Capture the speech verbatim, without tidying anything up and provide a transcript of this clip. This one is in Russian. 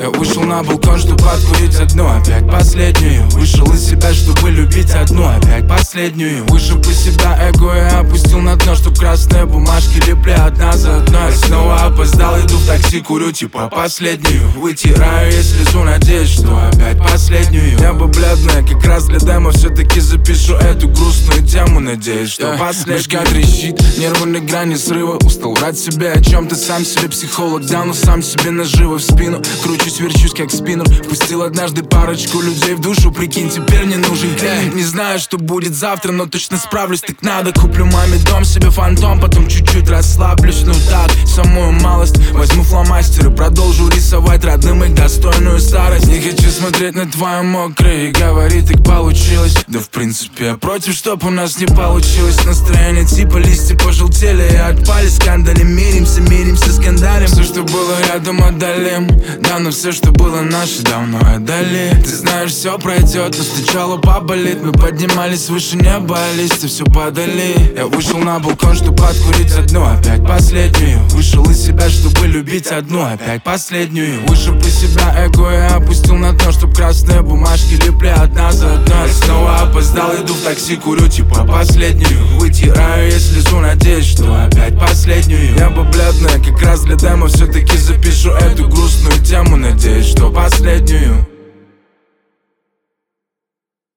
Я вышел на балкон, чтобы откурить одну, опять последнюю. Вышел из себя, чтобы любить одну, опять последнюю. Вышиб из себя эго и опустил на дно, чтоб красные бумажки лепли одна за одной. Я снова опоздал, иду в такси, курю типа последнюю. Вытираю я слезу, надеюсь, что опять последнюю. Небо бледное, как раз для демо, все-таки запишу эту грустную тему. Надеюсь, что последнюю. Башка трещит, нервы на грани срыва. Устал врать себе о чем-то, сам себе психолог дал, но сам себе наживо в спину. Кручусь, верчусь, как спиннер. Впустил однажды парочку людей в душу, прикинь, теперь не нужен клиент. Не знаю, что будет завтра, но точно справлюсь, так надо. Куплю маме дом, себе фантом, потом чуть-чуть расслаблюсь. Ну так, самую малость. Возьму фломастер и продолжу рисовать родным их достойную старость. Не хочу смотреть на твои мокрые и говорить, так получилось. Да в принципе я против, чтоб у нас не получилось. Настроение типа листья пожелтели и отпали. Скандали, миримся, миримся, скандалим. Все, что было рядом, отдалим. Да, но все, что было наше, давно отдали. Ты знаешь, все пройдет, но сначала поболит. Мы поднимались выше неба, а листья все падали. Я вышел на балкон, чтобы откурить одну, опять последнюю. Вышел из себя, чтобы любить одну, опять последнюю. Вышиб из себя эго и опустил на дно, чтоб красные бумажки лепли одна за одной. Я снова опоздал, иду в такси, курю типа последнюю. Вытираю я слезу, надеюсь, что опять последнюю. Небо бледное, как раз для демо, все-таки запишу эту грустную тему. Надеюсь, что последнюю.